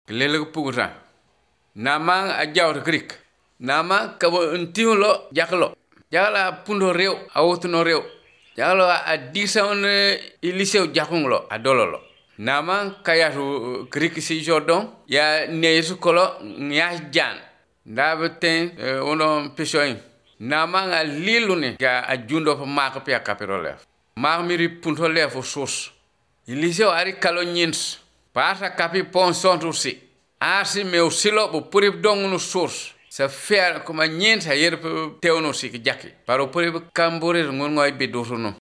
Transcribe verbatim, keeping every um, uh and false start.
Kelele pugusa. Nama a jawr krik. Nama kabo ntiu lo jaklo. Jala pundo rew, awutu no rew. Jala a disa on iliseu jakung lo, a dololo. Nama kayatu krik si jordon, ya neisu kolo nya jan. Ndabten ono pishoin. Nama nga lilune ya a jundo pa maka pia kapirole. Mak miri punto lefo sos. Iliseu ari kalo nyins. Pasa kapi pon sontusi. Asi meu silo bu purip dong no sos. Sa fer kuma nyins ha yer teuno si ki jaki. Paro purip kambore ngon ngoy be dotono.